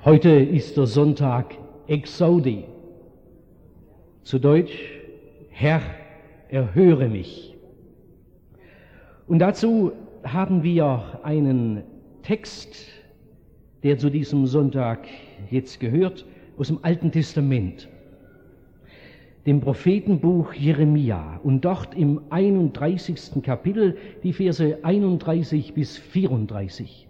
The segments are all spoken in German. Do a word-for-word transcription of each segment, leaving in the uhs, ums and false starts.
Heute ist der Sonntag Exaudi. Zu Deutsch, Herr, erhöre mich. Und dazu haben wir einen Text, der zu diesem Sonntag jetzt gehört, aus dem Alten Testament, dem Prophetenbuch Jeremia, und dort im einunddreißigsten Kapitel die Verse einunddreißig bis vierunddreißig.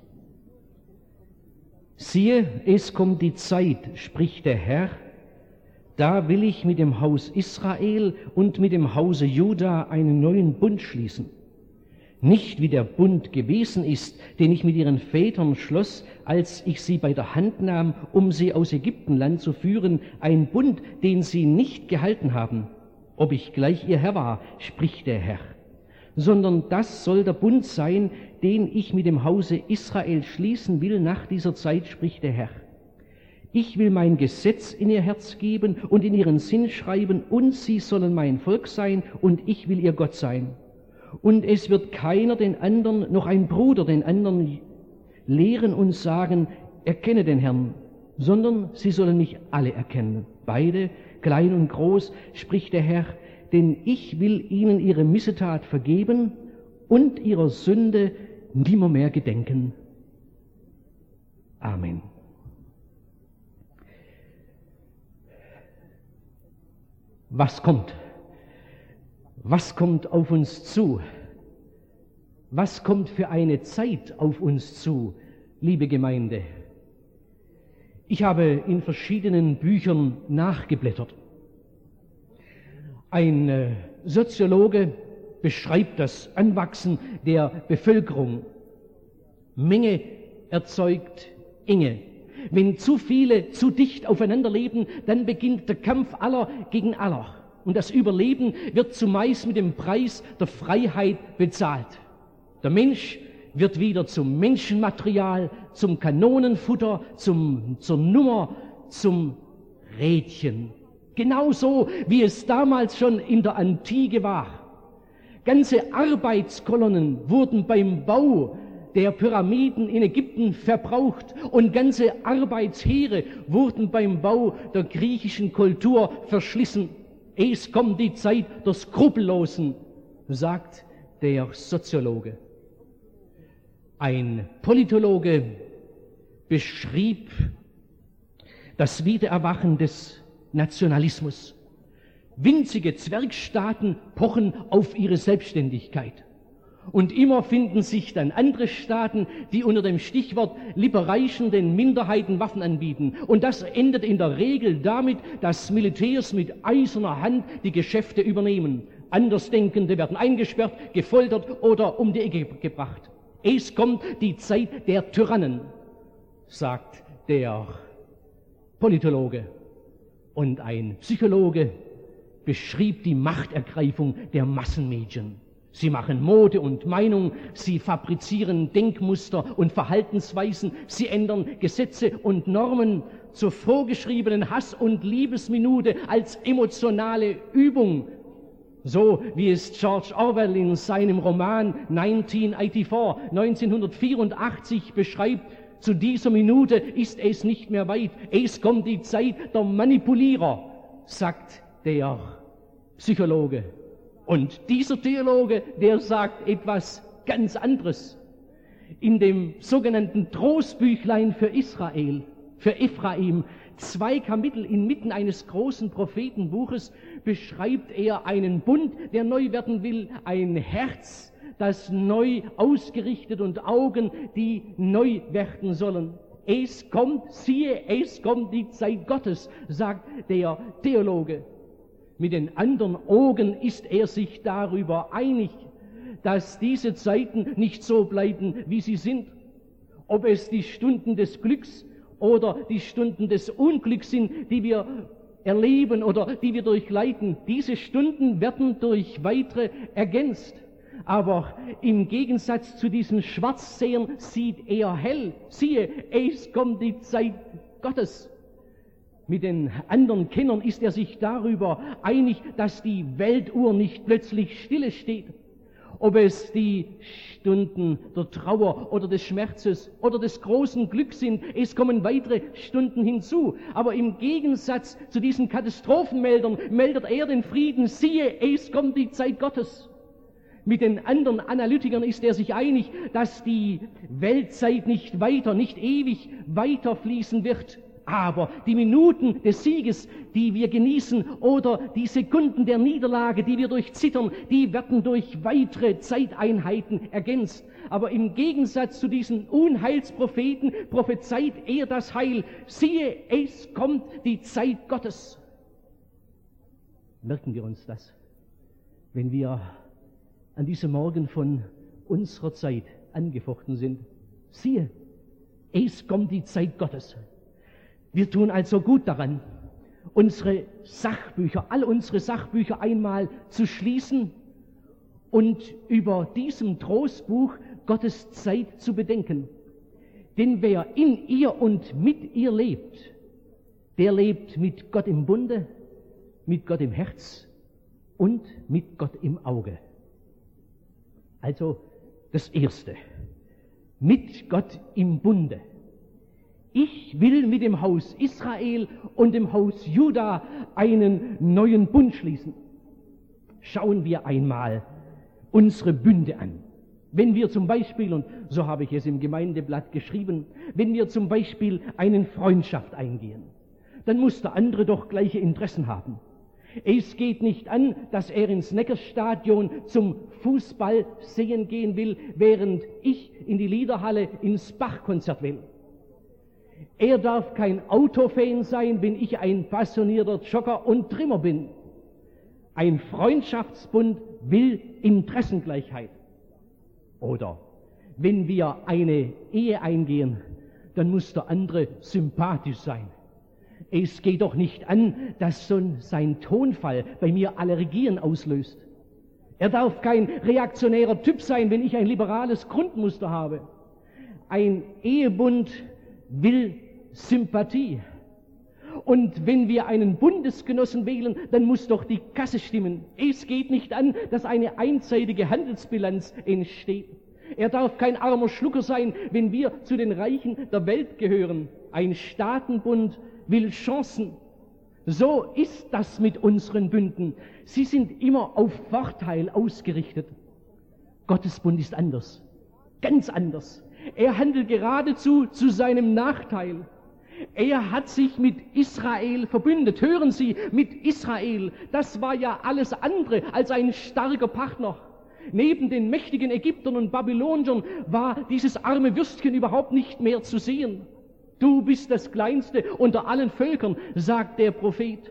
Siehe, es kommt die Zeit, spricht der Herr, da will ich mit dem Haus Israel und mit dem Hause Juda einen neuen Bund schließen. Nicht wie der Bund gewesen ist, den ich mit ihren Vätern schloss, als ich sie bei der Hand nahm, um sie aus Ägyptenland zu führen, ein Bund, den sie nicht gehalten haben, ob ich gleich ihr Herr war, spricht der Herr. Sondern das soll der Bund sein, den ich mit dem Hause Israel schließen will nach dieser Zeit, spricht der Herr. Ich will mein Gesetz in ihr Herz geben und in ihren Sinn schreiben, und sie sollen mein Volk sein, und ich will ihr Gott sein. Und es wird keiner den anderen, noch ein Bruder den anderen lehren und sagen, erkenne den Herrn, sondern sie sollen mich alle erkennen, beide, klein und groß, spricht der Herr, denn ich will ihnen ihre Missetat vergeben und ihrer Sünde nimmermehr gedenken. Amen. Was kommt? Was kommt auf uns zu? Was kommt für eine Zeit auf uns zu, liebe Gemeinde? Ich habe in verschiedenen Büchern nachgeblättert. Ein äh, Soziologe beschreibt das Anwachsen der Bevölkerung. Menge erzeugt Enge. Wenn zu viele zu dicht aufeinander leben, dann beginnt der Kampf aller gegen aller. Und das Überleben wird zumeist mit dem Preis der Freiheit bezahlt. Der Mensch wird wieder zum Menschenmaterial, zum Kanonenfutter, zum, zur Nummer, zum Rädchen. Genauso wie es damals schon in der Antike war. Ganze Arbeitskolonnen wurden beim Bau der Pyramiden in Ägypten verbraucht und ganze Arbeitsheere wurden beim Bau der griechischen Kultur verschlissen. Es kommt die Zeit der Skrupellosen, sagt der Soziologe. Ein Politologe beschrieb das Wiedererwachen des Nationalismus. Winzige Zwergstaaten pochen auf ihre Selbstständigkeit. Und immer finden sich dann andere Staaten, die unter dem Stichwort Liberation den Minderheiten Waffen anbieten. Und das endet in der Regel damit, dass Militärs mit eiserner Hand die Geschäfte übernehmen. Andersdenkende werden eingesperrt, gefoltert oder um die Ecke gebracht. Es kommt die Zeit der Tyrannen, sagt der Politologe. Und ein Psychologe beschrieb die Machtergreifung der Massenmedien. Sie machen Mode und Meinung, sie fabrizieren Denkmuster und Verhaltensweisen, sie ändern Gesetze und Normen zur vorgeschriebenen Hass- und Liebesminute als emotionale Übung. So wie es George Orwell in seinem Roman neunzehnhundertvierundachtzig, neunzehnhundertvierundachtzig beschreibt, zu dieser Minute ist es nicht mehr weit. Es kommt die Zeit der Manipulierer, sagt der Psychologe. Und dieser Theologe, der sagt etwas ganz anderes. In dem sogenannten Trostbüchlein für Israel, für Ephraim, zwei Kapitel inmitten eines großen Prophetenbuches, beschreibt er einen Bund, der neu werden will, ein Herz, das neu ausgerichtet und Augen, die neu werden sollen. Es kommt, siehe, es kommt die Zeit Gottes, sagt der Theologe. Mit den anderen Augen ist er sich darüber einig, dass diese Zeiten nicht so bleiben, wie sie sind. Ob es die Stunden des Glücks oder die Stunden des Unglücks sind, die wir erleben oder die wir durchleiden, diese Stunden werden durch weitere ergänzt. Aber im Gegensatz zu diesen Schwarzsehern sieht er hell. Siehe, es kommt die Zeit Gottes. Mit den anderen Kennern ist er sich darüber einig, dass die Weltuhr nicht plötzlich stille steht. ob es die Stunden der Trauer oder des Schmerzes oder des großen Glücks sind. Es kommen weitere Stunden hinzu. Aber im Gegensatz zu diesen Katastrophenmeldern meldet er den Frieden. Siehe, es kommt die Zeit Gottes. Mit den anderen Analytikern ist er sich einig, dass die Weltzeit nicht weiter, nicht ewig weiterfließen wird. Aber die Minuten des Sieges, die wir genießen, oder die Sekunden der Niederlage, die wir durchzittern, die werden durch weitere Zeiteinheiten ergänzt. Aber im Gegensatz zu diesen Unheilspropheten prophezeit er das Heil. Siehe, es kommt die Zeit Gottes. Merken wir uns das, wenn wir an diesem Morgen von unserer Zeit angefochten sind. Siehe, es kommt die Zeit Gottes. Wir tun also gut daran, unsere Sachbücher, all unsere Sachbücher einmal zu schließen und über diesem Trostbuch Gottes Zeit zu bedenken. Denn wer in ihr und mit ihr lebt, der lebt mit Gott im Bunde, mit Gott im Herz und mit Gott im Auge. Also das Erste, mit Gott im Bunde. Ich will mit dem Haus Israel und dem Haus Juda einen neuen Bund schließen. Schauen wir einmal unsere Bünde an. Wenn wir zum Beispiel, und so habe ich es im Gemeindeblatt geschrieben, wenn wir zum Beispiel eine Freundschaft eingehen, dann muss der andere doch gleiche Interessen haben. Es geht nicht an, dass er ins Neckarstadion zum Fußball sehen gehen will, während ich in die Liederhalle ins Bachkonzert will. Er darf kein Autofan sein, wenn ich ein passionierter Jogger und Trimmer bin. Ein Freundschaftsbund will Interessengleichheit. Oder wenn wir eine Ehe eingehen, dann muss der andere sympathisch sein. Es geht doch nicht an, dass so sein Tonfall bei mir Allergien auslöst. Er darf kein reaktionärer Typ sein, wenn ich ein liberales Grundmuster habe. Ein Ehebund will Sympathie. Und wenn wir einen Bundesgenossen wählen, dann muss doch die Kasse stimmen. Es geht nicht an, dass eine einseitige Handelsbilanz entsteht. Er darf kein armer Schlucker sein, wenn wir zu den Reichen der Welt gehören. Ein Staatenbund will Chancen. So ist das mit unseren Bünden. Sie sind immer auf Vorteil ausgerichtet. Gottes Bund ist anders, ganz anders. Er handelt geradezu zu seinem Nachteil. Er hat sich mit Israel verbündet. Hören Sie, mit Israel. Das war ja alles andere als ein starker Partner. Neben den mächtigen Ägyptern und Babyloniern war dieses arme Würstchen überhaupt nicht mehr zu sehen. Du bist das Kleinste unter allen Völkern, sagt der Prophet.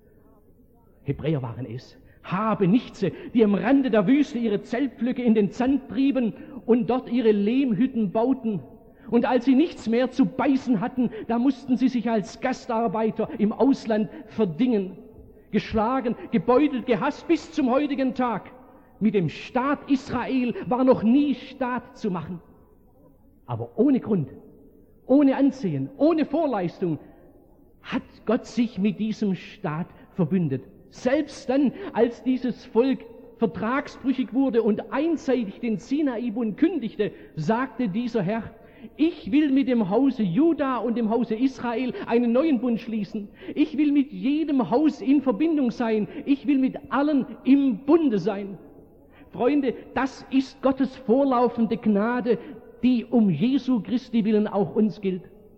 Hebräer waren es, Habenichtse, die am Rande der Wüste ihre Zeltpflöcke in den Sand trieben und dort ihre Lehmhütten bauten. Und als sie nichts mehr zu beißen hatten, da mussten sie sich als Gastarbeiter im Ausland verdingen. Geschlagen, gebeutelt, gehasst bis zum heutigen Tag. Mit dem Staat Israel war noch nie Staat zu machen. Aber ohne Grund, ohne Ansehen, ohne Vorleistung hat Gott sich mit diesem Staat verbündet. Selbst dann, als dieses Volk vertragsbrüchig wurde und einseitig den Sinai-Bund kündigte, sagte dieser Herr: Ich will mit dem Hause Juda und dem Hause Israel einen neuen Bund schließen. Ich will mit jedem Haus in Verbindung sein. Ich will mit allen im Bunde sein. Freunde, das ist Gottes vorlaufende Gnade, die um Jesu Christi willen auch uns gilt.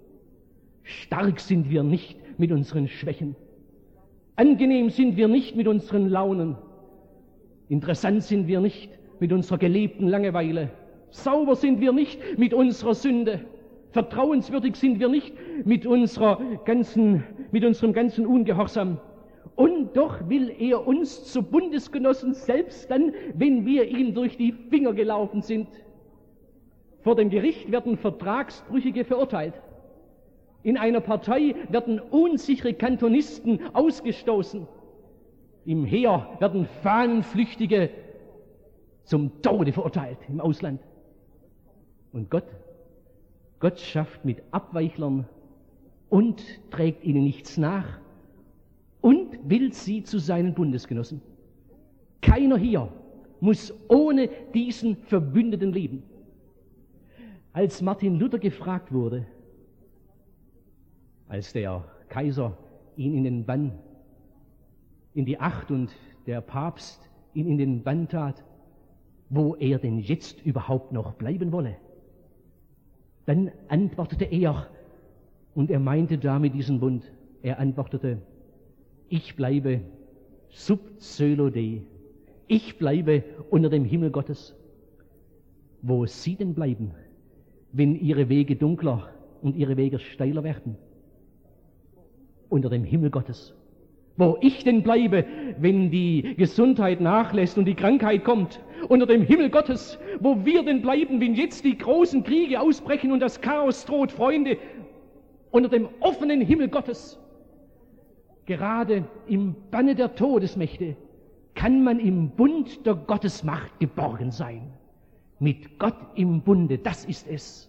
Stark sind wir nicht mit unseren Schwächen. Angenehm sind wir nicht mit unseren Launen. Interessant sind wir nicht mit unserer gelebten Langeweile. Sauber sind wir nicht mit unserer Sünde. Vertrauenswürdig sind wir nicht mit unserer ganzen, mit unserem ganzen Ungehorsam. Und doch will er uns zu Bundesgenossen, selbst dann, wenn wir ihm durch die Finger gelaufen sind. Vor dem Gericht werden Vertragsbrüchige verurteilt. In einer Partei werden unsichere Kantonisten ausgestoßen. Im Heer werden Fahnenflüchtige zum Tode verurteilt im Ausland. Und Gott, Gott schafft mit Abweichlern und trägt ihnen nichts nach und will sie zu seinen Bundesgenossen. Keiner hier muss ohne diesen Verbündeten leben. Als Martin Luther gefragt wurde, als der Kaiser ihn in den Bann, in die Acht und der Papst ihn in den Bann tat, wo er denn jetzt überhaupt noch bleiben wolle, dann antwortete er, und er meinte damit diesen Bund, er antwortete, ich bleibe sub coelo Dei, ich bleibe unter dem Himmel Gottes. Wo Sie denn bleiben, wenn Ihre Wege dunkler und Ihre Wege steiler werden? Unter dem Himmel Gottes. Wo ich denn bleibe, wenn die Gesundheit nachlässt und die Krankheit kommt? Unter dem Himmel Gottes. Wo wir denn bleiben, wenn jetzt die großen Kriege ausbrechen und das Chaos droht, Freunde? Unter dem offenen Himmel Gottes. Gerade im Banne der Todesmächte kann man im Bund der Gottesmacht geborgen sein. Mit Gott im Bunde, das ist es.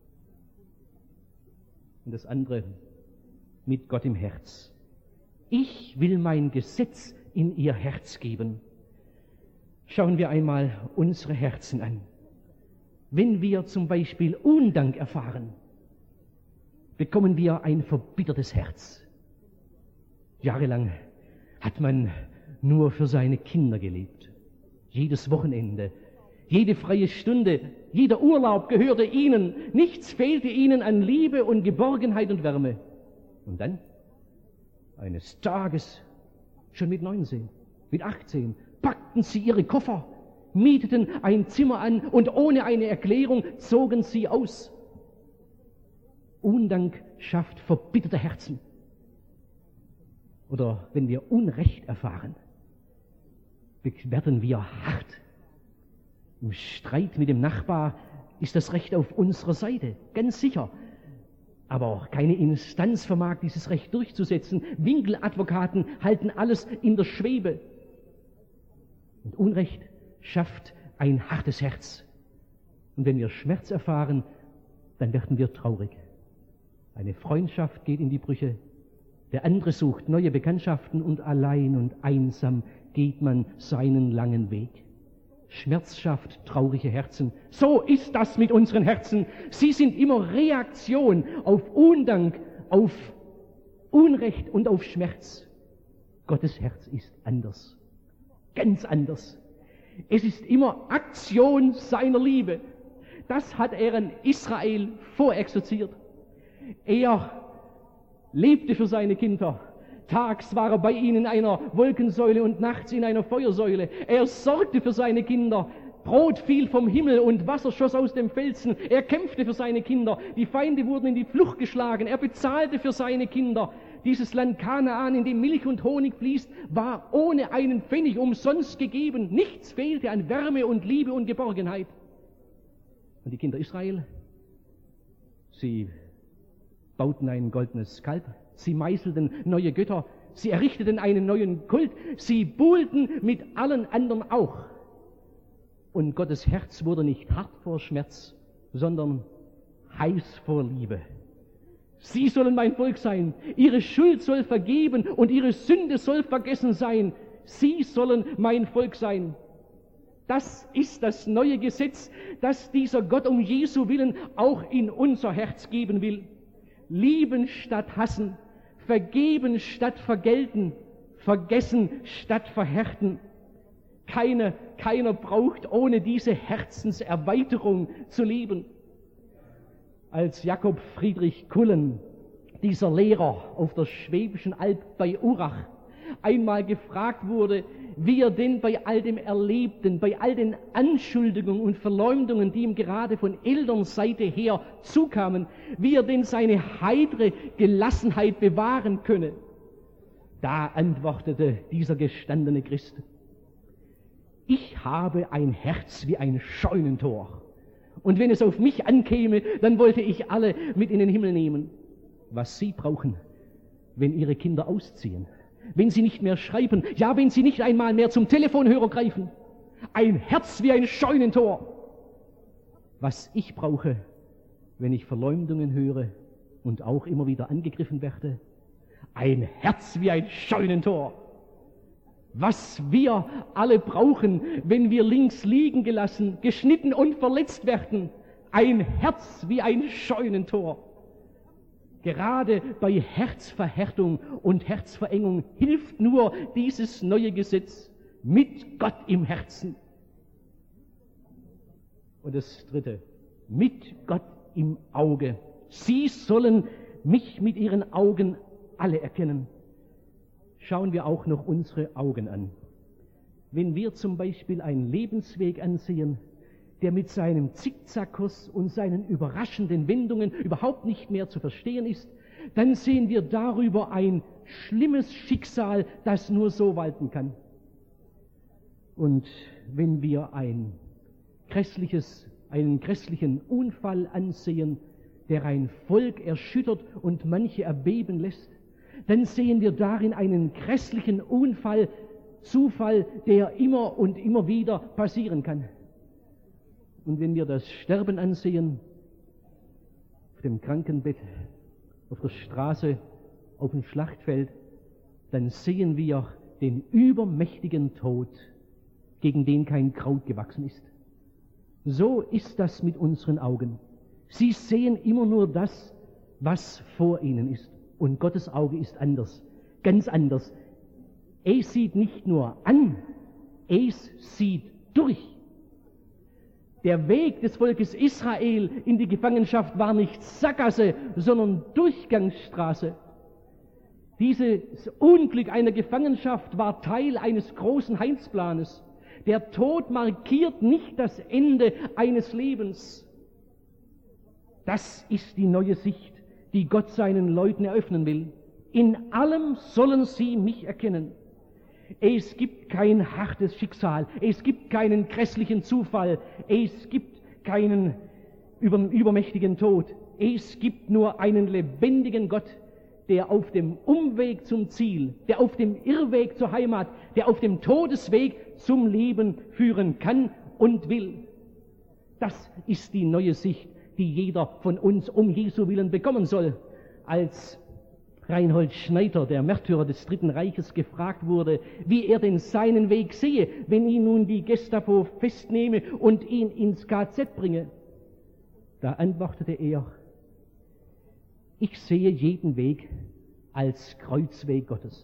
Und das andere, mit Gott im Herz. Ich will mein Gesetz in ihr Herz geben. Schauen wir einmal unsere Herzen an. Wenn wir zum Beispiel Undank erfahren, bekommen wir ein verbittertes Herz. Jahrelang hat man nur für seine Kinder gelebt. Jedes Wochenende, jede freie Stunde, jeder Urlaub gehörte ihnen. Nichts fehlte ihnen an Liebe und Geborgenheit und Wärme. Und dann, eines Tages, schon mit neunzehn, mit achtzehn, packten sie ihre Koffer, mieteten ein Zimmer an und ohne eine Erklärung zogen sie aus. Undank schafft verbitterte Herzen. Oder wenn wir Unrecht erfahren, werden wir hart. Im Streit mit dem Nachbar ist das Recht auf unserer Seite, ganz sicher. Aber auch keine Instanz vermag, dieses Recht durchzusetzen. Winkeladvokaten halten alles in der Schwebe. Und Unrecht schafft ein hartes Herz. Und wenn wir Schmerz erfahren, dann werden wir traurig. Eine Freundschaft geht in die Brüche. Der andere sucht neue Bekanntschaften und allein und einsam geht man seinen langen Weg. Schmerz schafft traurige Herzen. So ist das mit unseren Herzen. Sie sind immer Reaktion auf Undank, auf Unrecht und auf Schmerz. Gottes Herz ist anders. Ganz anders. Es ist immer Aktion seiner Liebe. Das hat er in Israel vorexerziert. Er lebte für seine Kinder. Tags war er bei ihnen in einer Wolkensäule und nachts in einer Feuersäule. Er sorgte für seine Kinder. Brot fiel vom Himmel und Wasser schoss aus dem Felsen. Er kämpfte für seine Kinder. Die Feinde wurden in die Flucht geschlagen. Er bezahlte für seine Kinder. Dieses Land Kanaan, in dem Milch und Honig fließt, war ohne einen Pfennig umsonst gegeben. Nichts fehlte an Wärme und Liebe und Geborgenheit. Und die Kinder Israel, sie bauten ein goldenes Kalb, sie meißelten neue Götter, sie errichteten einen neuen Kult, sie buhlten mit allen anderen auch. Und Gottes Herz wurde nicht hart vor Schmerz, sondern heiß vor Liebe. Sie sollen mein Volk sein, ihre Schuld soll vergeben und ihre Sünde soll vergessen sein. Sie sollen mein Volk sein. Das ist das neue Gesetz, das dieser Gott um Jesu willen auch in unser Herz geben will. Lieben statt hassen, vergeben statt vergelten, vergessen statt verhärten. Keine, keiner braucht ohne diese Herzenserweiterung zu leben. Als Jakob Friedrich Kullen, dieser Lehrer auf der Schwäbischen Alb bei Urach, einmal gefragt wurde, wie er denn bei all dem Erlebten, bei all den Anschuldigungen und Verleumdungen, die ihm gerade von Elternseite her zukamen, wie er denn seine heitere Gelassenheit bewahren könne. Da antwortete dieser gestandene Christ: Ich habe ein Herz wie ein Scheunentor. Und wenn es auf mich ankäme, dann wollte ich alle mit in den Himmel nehmen. Was Sie brauchen, wenn Ihre Kinder ausziehen, wenn sie nicht mehr schreiben, ja, wenn sie nicht einmal mehr zum Telefonhörer greifen. Ein Herz wie ein Scheunentor. Was ich brauche, wenn ich Verleumdungen höre und auch immer wieder angegriffen werde, ein Herz wie ein Scheunentor. was wir alle brauchen, wenn wir links liegen gelassen, geschnitten und verletzt werden. Ein Herz wie ein Scheunentor. Gerade bei Herzverhärtung und Herzverengung hilft nur dieses neue Gesetz mit Gott im Herzen. Und das Dritte, mit Gott im Auge. Sie sollen mich mit ihren Augen alle erkennen. Schauen wir auch noch unsere Augen an. Wenn wir zum Beispiel einen Lebensweg ansehen, der mit seinem Zickzackkurs und seinen überraschenden Wendungen überhaupt nicht mehr zu verstehen ist, dann sehen wir darüber ein schlimmes Schicksal, das nur so walten kann. Und wenn wir ein grässliches, einen grässlichen Unfall ansehen, der ein Volk erschüttert und manche erbeben lässt, dann sehen wir darin einen grässlichen Unfall, Zufall, der immer und immer wieder passieren kann. Und wenn wir das Sterben ansehen, auf dem Krankenbett, auf der Straße, auf dem Schlachtfeld, dann sehen wir den übermächtigen Tod, gegen den kein Kraut gewachsen ist. So ist das mit unseren Augen. Sie sehen immer nur das, was vor ihnen ist. Und Gottes Auge ist anders, ganz anders. Es sieht nicht nur an, es sieht durch. Der Weg des Volkes Israel in die Gefangenschaft war nicht Sackgasse, sondern Durchgangsstraße. Dieses Unglück einer Gefangenschaft war Teil eines großen Heilsplanes. Der Tod markiert nicht das Ende eines Lebens. Das ist die neue Sicht, die Gott seinen Leuten eröffnen will. In allem sollen sie mich erkennen. Es gibt kein hartes Schicksal, es gibt keinen grässlichen Zufall, es gibt keinen über, übermächtigen Tod. Es gibt nur einen lebendigen Gott, der auf dem Umweg zum Ziel, der auf dem Irrweg zur Heimat, der auf dem Todesweg zum Leben führen kann und will. Das ist die neue Sicht, die jeder von uns um Jesu willen bekommen soll. Als Reinhold Schneider, der Märtyrer des Dritten Reiches, gefragt wurde, wie er denn seinen Weg sehe, wenn ihn nun die Gestapo festnehme und ihn ins K Z bringe. Da antwortete er, ich sehe jeden Weg als Kreuzweg Gottes.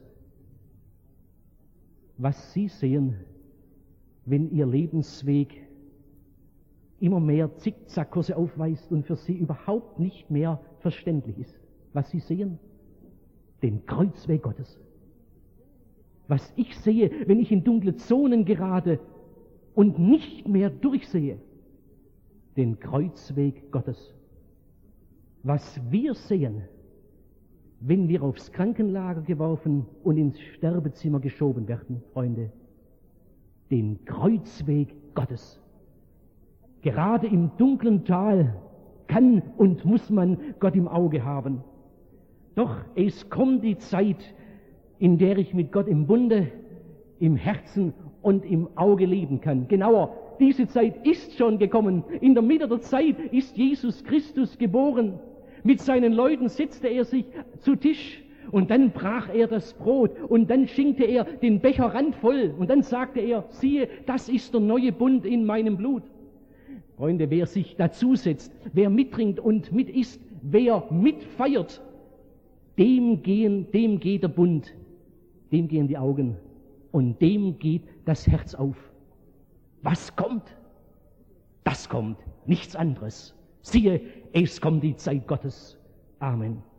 Was Sie sehen, wenn Ihr Lebensweg immer mehr Zickzackkurse aufweist und für Sie überhaupt nicht mehr verständlich ist. Was Sie sehen, den Kreuzweg Gottes. Was ich sehe, wenn ich in dunkle Zonen gerate und nicht mehr durchsehe, den Kreuzweg Gottes. Was wir sehen, wenn wir aufs Krankenlager geworfen und ins Sterbezimmer geschoben werden, Freunde, den Kreuzweg Gottes. Gerade im dunklen Tal kann und muss man Gott im Auge haben. Doch es kommt die Zeit, in der ich mit Gott im Bunde, im Herzen und im Auge leben kann. Genauer, diese Zeit ist schon gekommen. In der Mitte der Zeit ist Jesus Christus geboren. Mit seinen Leuten setzte er sich zu Tisch und dann brach er das Brot und dann schenkte er den Becher randvoll und dann sagte er, siehe, das ist der neue Bund in meinem Blut. Freunde, wer sich dazusetzt, wer mittrinkt und mit isst, wer mitfeiert, dem gehen, dem geht der Bund, dem gehen die Augen und dem geht das Herz auf. Was kommt? Das kommt, nichts anderes. Siehe, es kommt die Zeit Gottes. Amen.